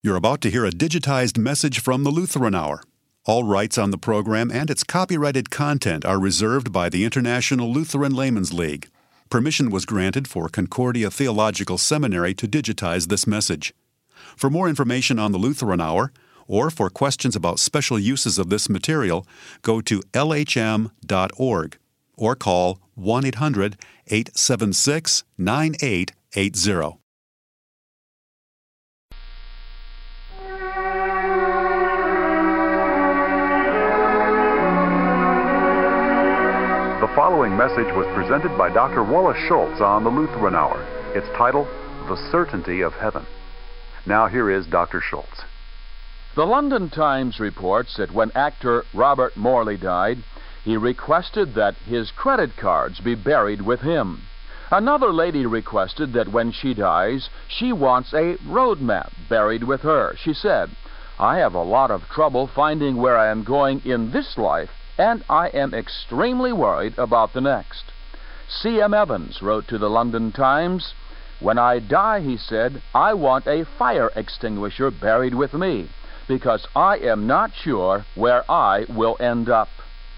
You're about to hear a digitized message from the Lutheran Hour. All rights on the program and its copyrighted content are reserved by the International Lutheran Laymen's League. Permission was granted for Concordia Theological Seminary to digitize this message. For more information on the Lutheran Hour, or for questions about special uses of this material, go to lhm.org or call 1-800-876-9880. The following message was presented by Dr. Wallace Schultz on the Lutheran Hour. Its title, The Certainty of Heaven. Now here is Dr. Schultz. The London Times reports that when actor Robert Morley died, he requested that his credit cards be buried with him. Another lady requested that when she dies, she wants a road map buried with her. She said, "I have a lot of trouble finding where I am going in this life, and I am extremely worried about the next." C.M. Evans wrote to the London Times, "When I die," he said, "I want a fire extinguisher buried with me, because I am not sure where I will end up."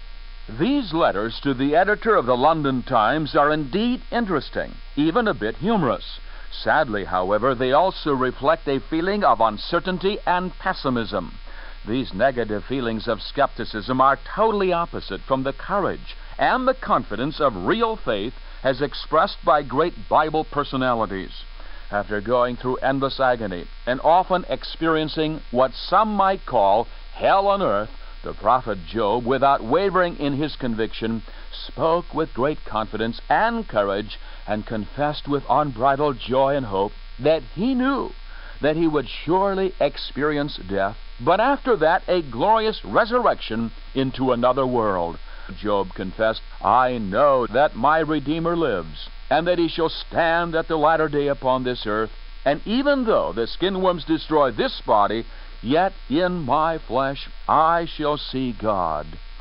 These letters to the editor of the London Times are indeed interesting, even a bit humorous. Sadly, however, they also reflect a feeling of uncertainty and pessimism. These negative feelings of skepticism are totally opposite from the courage and the confidence of real faith as expressed by great Bible personalities. After going through endless agony and often experiencing what some might call hell on earth, the prophet Job, without wavering in his conviction, spoke with great confidence and courage and confessed with unbridled joy and hope that he knew that he would surely experience death, but after that a glorious resurrection into another world. Job confessed, "I know that my Redeemer lives, and that he shall stand at the latter day upon this earth, and even though the skinworms destroy this body, yet in my flesh I shall see God."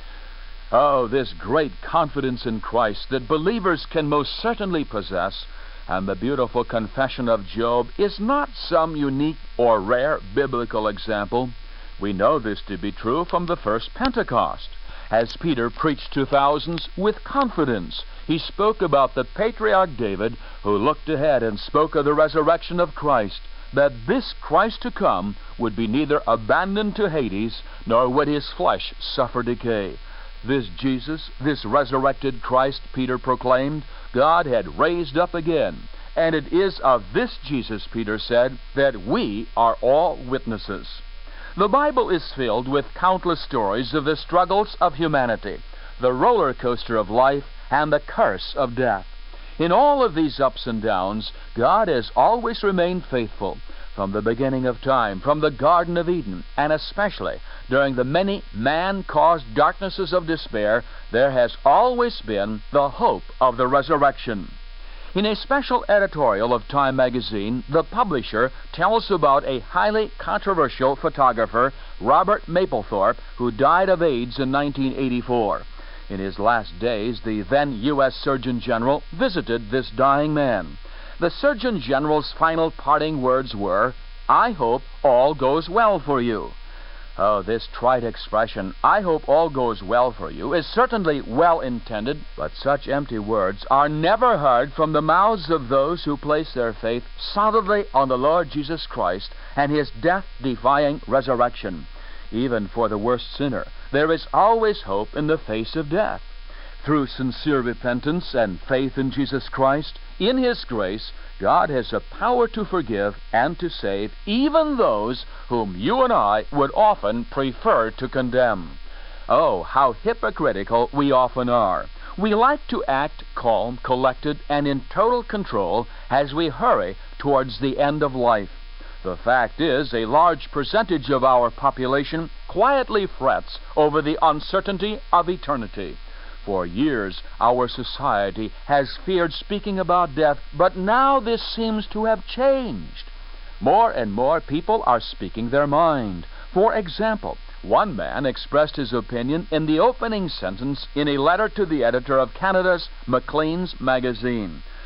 Oh, this great confidence in Christ that believers can most certainly possess, and the beautiful confession of Job is not some unique or rare biblical example. We know this to be true from the first Pentecost. As Peter preached to thousands with confidence, he spoke about the patriarch David, who looked ahead and spoke of the resurrection of Christ, that this Christ to come would be neither abandoned to Hades, nor would his flesh suffer decay. This Jesus, this resurrected Christ, Peter proclaimed, God had raised up again, and it is of this Jesus, Peter said, that we are all witnesses. The Bible is filled with countless stories of the struggles of humanity, the roller coaster of life, and the curse of death. In all of these ups and downs, God has always remained faithful. From the beginning of time, from the Garden of Eden, and especially during the many man-caused darknesses of despair, there has always been the hope of the resurrection. In a special editorial of Time magazine, the publisher tells about a highly controversial photographer, Robert Mapplethorpe, who died of AIDS in 1984. In his last days, the then U.S. Surgeon General visited this dying man. The Surgeon General's final parting words were, "I hope all goes well for you." Oh, this trite expression, "I hope all goes well for you," is certainly well intended, but such empty words are never heard from the mouths of those who place their faith solidly on the Lord Jesus Christ and his death-defying resurrection. Even for the worst sinner, there is always hope in the face of death. Through sincere repentance and faith in Jesus Christ, in his grace, God has the power to forgive and to save even those whom you and I would often prefer to condemn. Oh, how hypocritical we often are. We like to act calm, collected, and in total control as we hurry towards the end of life. The fact is, a large percentage of our population quietly frets over the uncertainty of eternity. For years, our society has feared speaking about death, but now this seems to have changed. More and more people are speaking their mind. For example, one man expressed his opinion in the opening sentence in a letter to the editor of Canada's Maclean's magazine.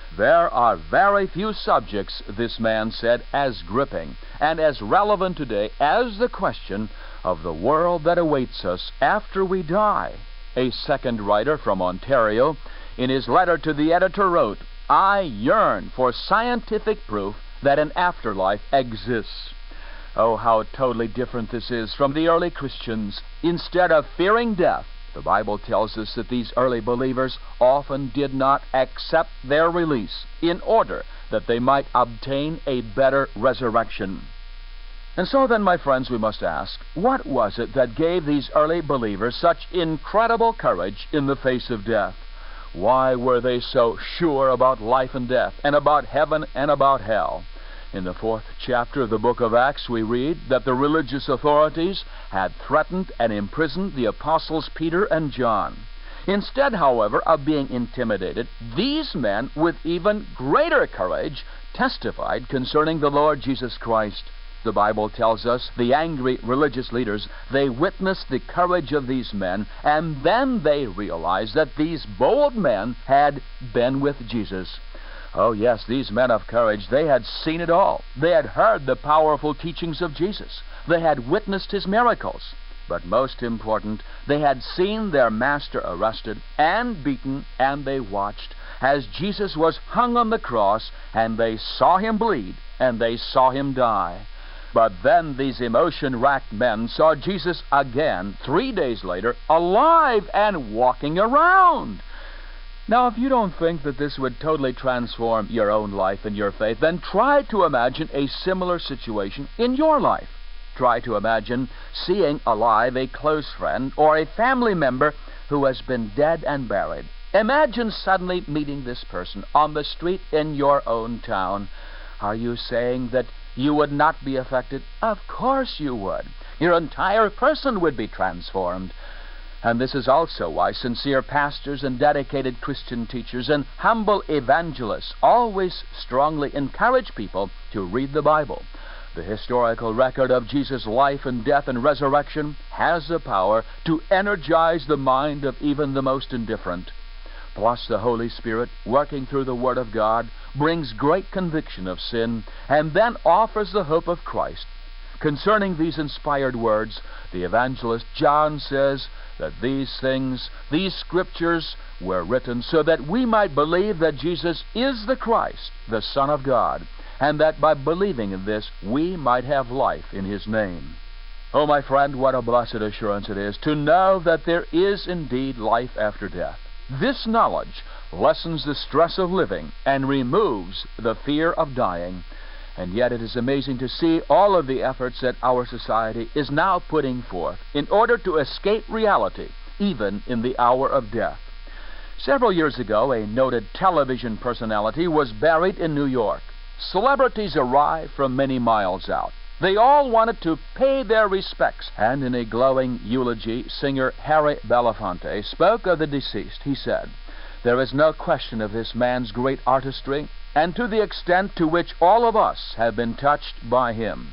There are very few subjects, this man said, as gripping and as relevant today as the question of the world that awaits us after we die. A second writer from Ontario, in his letter to the editor, wrote, "I yearn for scientific proof that an afterlife exists." Oh, how totally different this is from the early Christians. Instead of fearing death, the Bible tells us that these early believers often did not accept their release in order that they might obtain a better resurrection. And so then, my friends, we must ask, what was it that gave these early believers such incredible courage in the face of death? Why were they so sure about life and death, and about heaven and about hell? In the 4th chapter of the book of Acts, we read that the religious authorities had threatened and imprisoned the apostles Peter and John. Instead, however, of being intimidated, these men, with even greater courage, testified concerning the Lord Jesus Christ. The Bible tells us the angry religious leaders, they witnessed the courage of these men, and then they realized that these bold men had been with Jesus. Oh yes, these men of courage, they had seen it all. They had heard the powerful teachings of Jesus. They had witnessed his miracles. But most important, they had seen their master arrested and beaten, and they watched as Jesus was hung on the cross, and they saw him bleed, and they saw him die. But then these emotion-racked men saw Jesus again 3 days later, alive and walking around. Now, if you don't think that this would totally transform your own life and your faith, then try to imagine a similar situation in your life. Try to imagine seeing alive a close friend or a family member who has been dead and buried. Imagine suddenly meeting this person on the street in your own town. Are you saying that you would not be affected? Of course you would. Your entire person would be transformed. And this is also why sincere pastors and dedicated Christian teachers and humble evangelists always strongly encourage people to read the Bible. The historical record of Jesus' life and death and resurrection has the power to energize the mind of even the most indifferent. Plus, the Holy Spirit, working through the Word of God, brings great conviction of sin and then offers the hope of Christ. Concerning these inspired words, the evangelist John says that these things, these scriptures, were written so that we might believe that Jesus is the Christ, the Son of God, and that by believing in this, we might have life in his name. Oh, my friend, what a blessed assurance it is to know that there is indeed life after death. This knowledge lessens the stress of living and removes the fear of dying. And yet it is amazing to see all of the efforts that our society is now putting forth in order to escape reality, even in the hour of death. Several years ago, a noted television personality was buried in New York. Celebrities arrived from many miles out. They all wanted to pay their respects, and in a glowing eulogy, singer Harry Belafonte spoke of the deceased. He said, "There is no question of this man's great artistry, and to the extent to which all of us have been touched by him."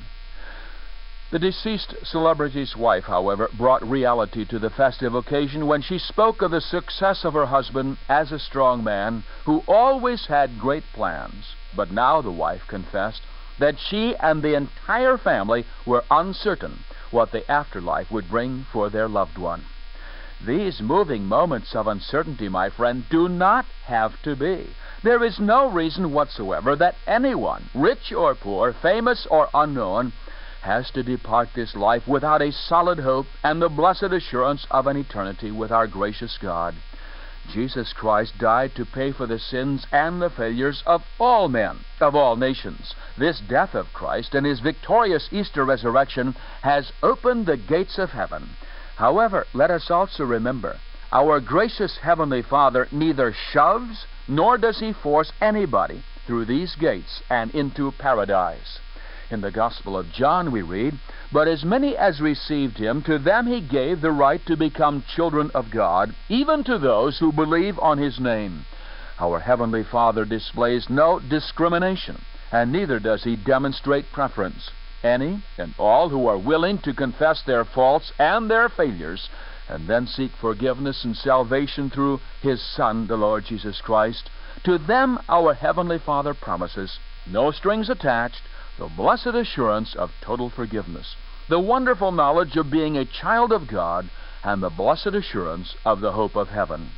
The deceased celebrity's wife, however, brought reality to the festive occasion when she spoke of the success of her husband as a strong man who always had great plans. But now the wife confessed that she and the entire family were uncertain what the afterlife would bring for their loved one. These moving moments of uncertainty, my friend, do not have to be. There is no reason whatsoever that anyone, rich or poor, famous or unknown, has to depart this life without a solid hope and the blessed assurance of an eternity with our gracious God. Jesus Christ died to pay for the sins and the failures of all men, of all nations. This death of Christ and his victorious Easter resurrection has opened the gates of heaven. However, let us also remember, our gracious Heavenly Father neither shoves nor does he force anybody through these gates and into paradise. In the Gospel of John we read, "But as many as received him, to them he gave the right to become children of God, even to those who believe on his name." Our Heavenly Father displays no discrimination, and neither does he demonstrate preference. Any and all who are willing to confess their faults and their failures, and then seek forgiveness and salvation through his Son, the Lord Jesus Christ, To them our Heavenly Father promises, no strings attached, the blessed assurance of total forgiveness, the wonderful knowledge of being a child of God, and the blessed assurance of the hope of heaven.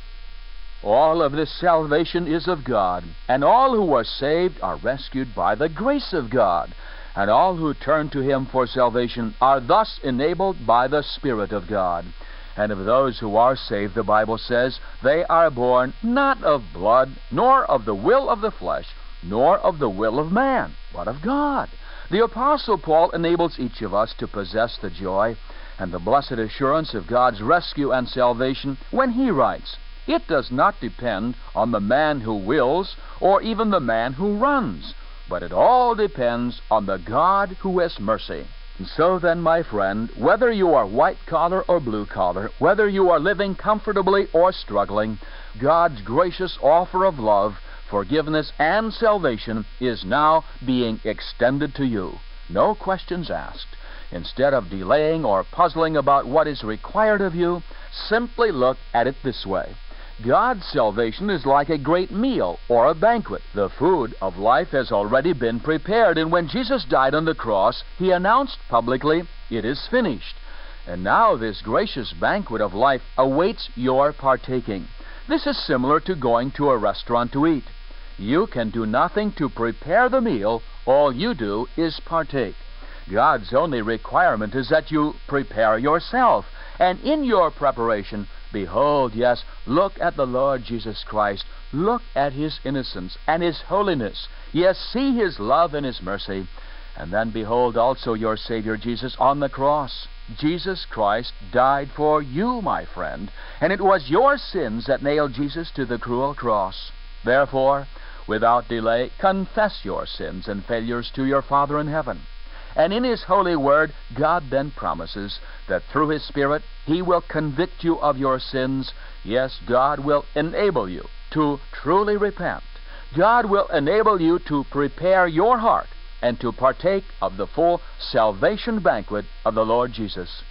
All of this salvation is of God, and all who are saved are rescued by the grace of God, and all who turn to Him for salvation are thus enabled by the Spirit of God. And of those who are saved, the Bible says, they are born not of blood, nor of the will of the flesh, nor of the will of man, but of God. The Apostle Paul enables each of us to possess the joy and the blessed assurance of God's rescue and salvation when he writes, "It does not depend on the man who wills or even the man who runs, but it all depends on the God who has mercy." And so then, my friend, whether you are white-collar or blue-collar, whether you are living comfortably or struggling, God's gracious offer of love, forgiveness, and salvation is now being extended to you. No questions asked. Instead of delaying or puzzling about what is required of you, simply look at it this way. God's salvation is like a great meal or a banquet. The food of life has already been prepared, and when Jesus died on the cross, He announced publicly, "It is finished." And now this gracious banquet of life awaits your partaking. This is similar to going to a restaurant to eat. You can do nothing to prepare the meal. All you do is partake. God's only requirement is that you prepare yourself. And in your preparation, behold, yes, look at the Lord Jesus Christ. Look at His innocence and His holiness. Yes, see His love and His mercy. And then behold also your Savior Jesus on the cross. Jesus Christ died for you, my friend, and it was your sins that nailed Jesus to the cruel cross. Therefore, without delay, confess your sins and failures to your Father in heaven. And in His holy word, God then promises that through His Spirit, He will convict you of your sins. Yes, God will enable you to truly repent. God will enable you to prepare your heart and to partake of the full salvation banquet of the Lord Jesus.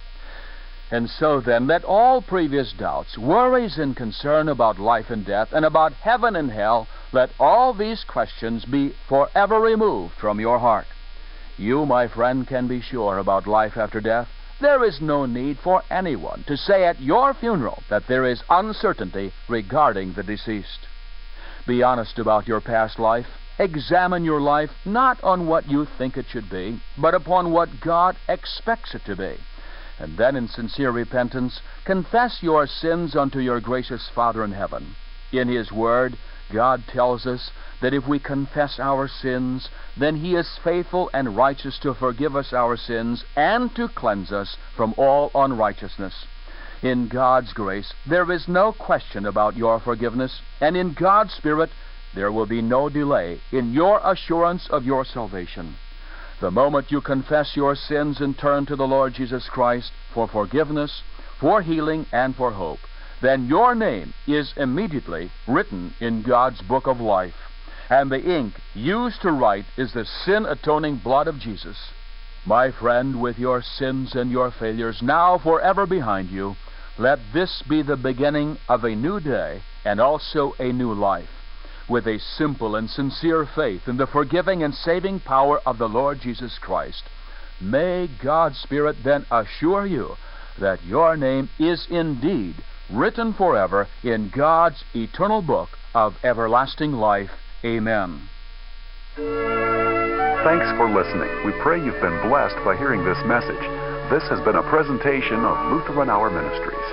And so then, let all previous doubts, worries, and concern about life and death, and about heaven and hell, let all these questions be forever removed from your heart. You, my friend, can be sure about life after death. There is no need for anyone to say at your funeral that there is uncertainty regarding the deceased. Be honest about your past life. Examine your life not on what you think it should be, but upon what God expects it to be. And then in sincere repentance, confess your sins unto your gracious Father in heaven. In His Word, God tells us that if we confess our sins, then He is faithful and righteous to forgive us our sins and to cleanse us from all unrighteousness. In God's grace, there is no question about your forgiveness, and in God's Spirit, there will be no delay in your assurance of your salvation. The moment you confess your sins and turn to the Lord Jesus Christ for forgiveness, for healing, and for hope, then your name is immediately written in God's book of life. And the ink used to write is the sin-atoning blood of Jesus. My friend, with your sins and your failures now forever behind you, let this be the beginning of a new day and also a new life, with a simple and sincere faith in the forgiving and saving power of the Lord Jesus Christ. May God's Spirit then assure you that your name is indeed written forever in God's eternal book of everlasting life. Amen. Thanks for listening. We pray you've been blessed by hearing this message. This has been a presentation of Lutheran Hour Ministries.